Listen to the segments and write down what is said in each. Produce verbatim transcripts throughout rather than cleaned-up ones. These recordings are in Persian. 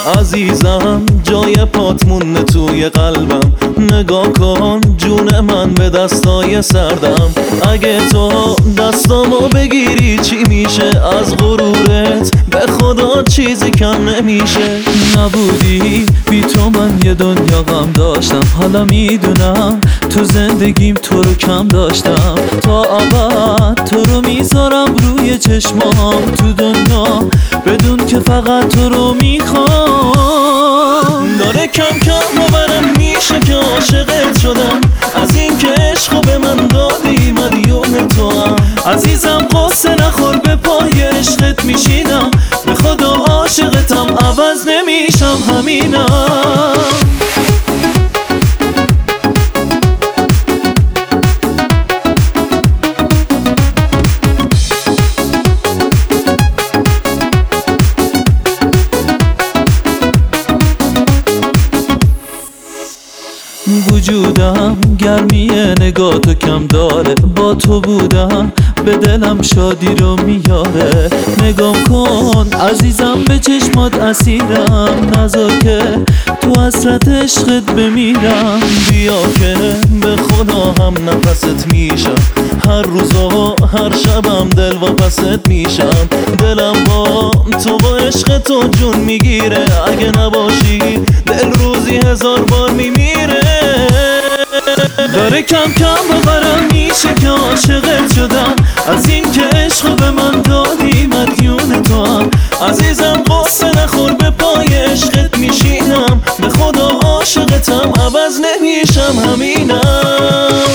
عزیزم جای پات مونده توی قلبم، نگاه کن جون من به دستای سردم. اگه تو دستامو بگیری چی میشه؟ از غرورت به خدا چیزی کم نمیشه. نبودی بی تو من یه دنیا غم داشتم، حالا میدونم تو زندگیم تو رو کم داشتم. تا ابد تو رو میذارم روی چشمام تو دنیا، بدون که فقط تو رو میخوام. داره کم کم باورم میشه که عاشقت شدم، از این که عشقو به من دادی مدیون تو هم. عزیزم قصه نخور به پای عشقت میشینم، به خدا عاشقتم عوض نمیشم همینم. وجودم گرمی نگاه تو کم داره، با تو بودم به دلم شادی رو میاره. نگام کن عزیزم به چشمات اسیرم، نذار که تو حسرت عشقت بمیرم. بیا که به خدا هم نفست میشم، هر روز و هر شبم دل واپست میشم. دلم با تو با عشق تو جون میگیره، اگه نباشی دل روزی هزار بار میمیره. داره کم کم باورم میشه که عاشقت شدم، از این که عشقو به من دادی مدیون تو هم. عزیزم قصه نخور به پای عشقت میشینم، به خدا عاشقتم عوض نمیشم همینم.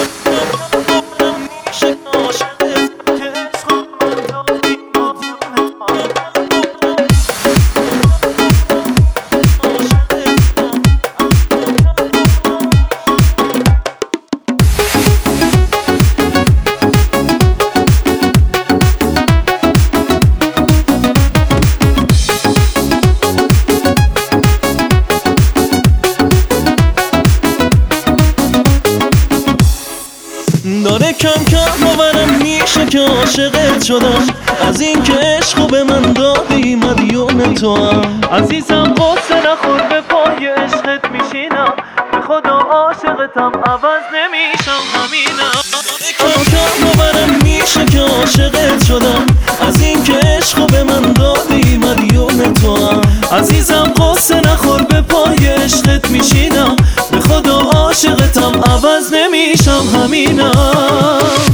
داره کم کم باورم میشه که عاشقت شدم، از این که عشقو به من دادی مدیون تو هم. عزیزم قصه نخور به پای عشقت میشینم، به خدا عاشقتم عوض نمیشم همینم. کم کم باورم میشه که عاشقت شدم، از این که عشقو به من دادی مدیون تو هم. عزیزم قصه نخور به پای عشقت میشینم، به خدا عاشقتم عوض نمیشم همینم.